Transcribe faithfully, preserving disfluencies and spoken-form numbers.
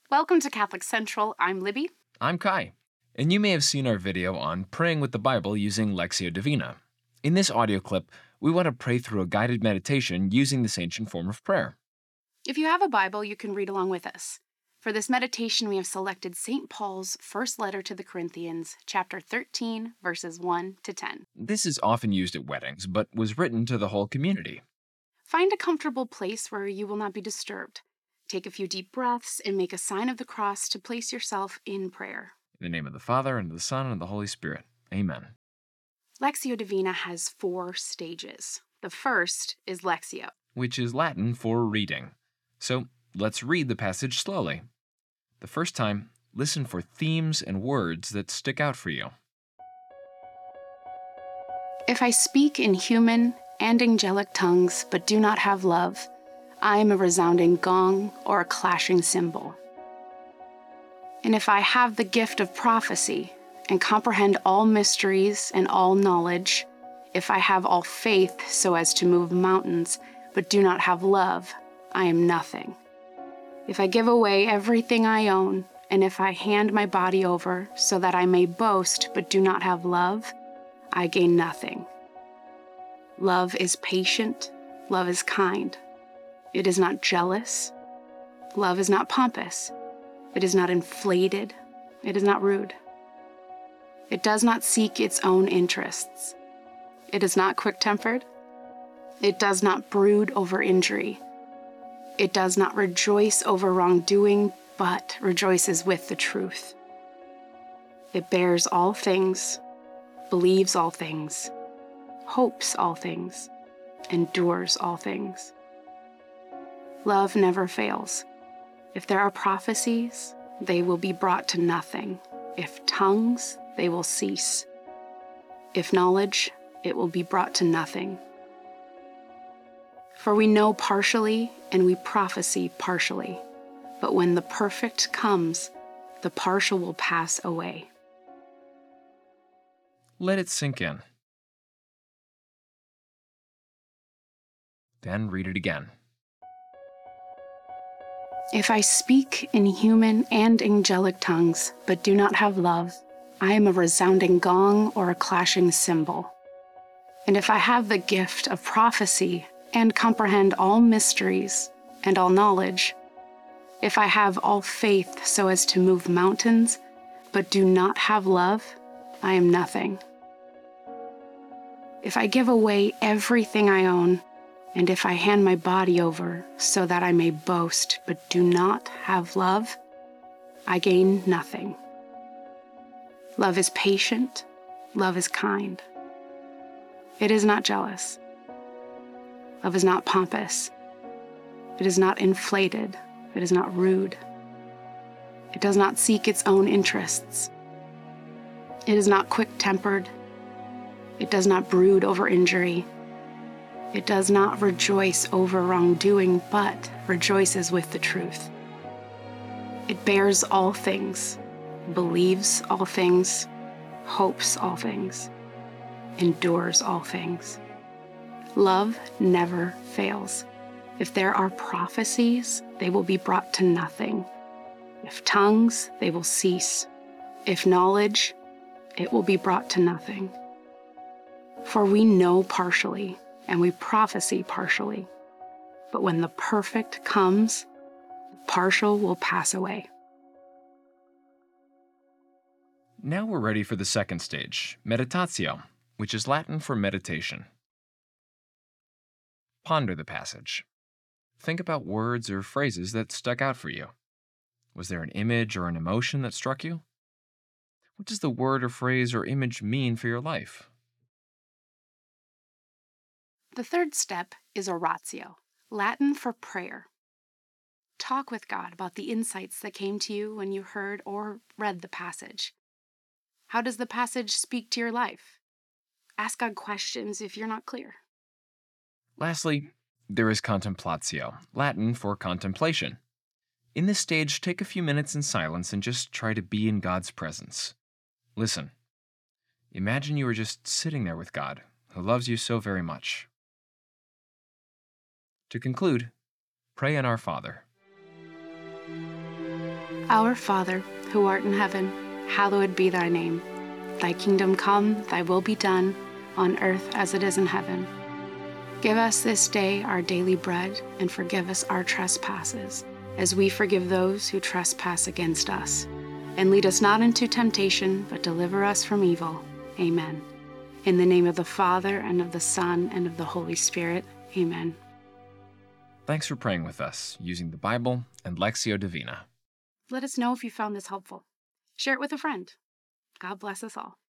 Welcome to Catholic Central. I'm Libby. I'm Kai, and you may have seen our video on praying with the Bible using Lectio Divina. In this audio clip, we want to pray through a guided meditation using this ancient form of prayer. If you have a Bible, you can read along with us. For this meditation, we have selected Saint Paul's first letter to the Corinthians, chapter thirteen, verses one to ten. This is often used at weddings, but was written to the whole community. Find a comfortable place where you will not be disturbed. Take a few deep breaths and make a sign of the cross to place yourself in prayer. In the name of the Father, and of the Son, and of the Holy Spirit. Amen. Lectio Divina has four stages. The first is Lectio, which is Latin for reading. So let's read the passage slowly. The first time, listen for themes and words that stick out for you. If I speak in human and angelic tongues but do not have love, I am a resounding gong or a clashing cymbal. And if I have the gift of prophecy and comprehend all mysteries and all knowledge, if I have all faith so as to move mountains but do not have love, I am nothing. If I give away everything I own, and if I hand my body over so that I may boast but do not have love, I gain nothing. Love is patient, love is kind. It is not jealous. Love is not pompous. It is not inflated. It is not rude. It does not seek its own interests. It is not quick-tempered. It does not brood over injury. It does not rejoice over wrongdoing, but rejoices with the truth. It bears all things, believes all things, hopes all things, endures all things. Love never fails. If there are prophecies, they will be brought to nothing. If tongues, they will cease. If knowledge, it will be brought to nothing. For we know partially and we prophesy partially, but when the perfect comes, the partial will pass away. Let it sink in. Then read it again. If I speak in human and angelic tongues, but do not have love, I am a resounding gong or a clashing cymbal. And if I have the gift of prophecy and comprehend all mysteries and all knowledge, if I have all faith so as to move mountains, but do not have love, I am nothing. If I give away everything I own, and if I hand my body over so that I may boast but do not have love, I gain nothing. Love is patient, love is kind. It is not jealous. Love is not pompous. It is not inflated. It is not rude. It does not seek its own interests. It is not quick-tempered. It does not brood over injury. It does not rejoice over wrongdoing, but rejoices with the truth. It bears all things, believes all things, hopes all things, endures all things. Love never fails. If there are prophecies, they will be brought to nothing. If tongues, they will cease. If knowledge, it will be brought to nothing. For we know partially, and we prophesy partially. But when the perfect comes, the partial will pass away. Now we're ready for the second stage, meditatio, which is Latin for meditation. Ponder the passage. Think about words or phrases that stuck out for you. Was there an image or an emotion that struck you? What does the word or phrase or image mean for your life? The third step is oratio, Latin for prayer. Talk with God about the insights that came to you when you heard or read the passage. How does the passage speak to your life? Ask God questions if you're not clear. Lastly, there is contemplatio, Latin for contemplation. In this stage, take a few minutes in silence and just try to be in God's presence. Listen. Imagine you are just sitting there with God, who loves you so very much. To conclude, pray in Our Father. Our Father, who art in heaven, hallowed be thy name. Thy kingdom come, thy will be done, on earth as it is in heaven. Give us this day our daily bread, and forgive us our trespasses, as we forgive those who trespass against us. And lead us not into temptation, but deliver us from evil. Amen. In the name of the Father, and of the Son, and of the Holy Spirit. Amen. Thanks for praying with us using the Bible and Lectio Divina. Let us know if you found this helpful. Share it with a friend. God bless us all.